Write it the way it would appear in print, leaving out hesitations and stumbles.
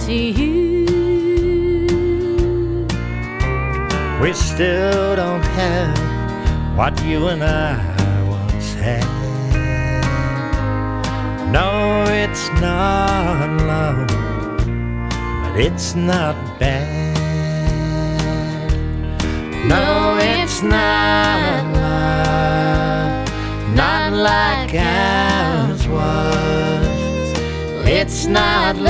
see you. We still don't have what you and I once had. No, it's not long, but it's not bad. No, it's not love, not like ours was. It's not love.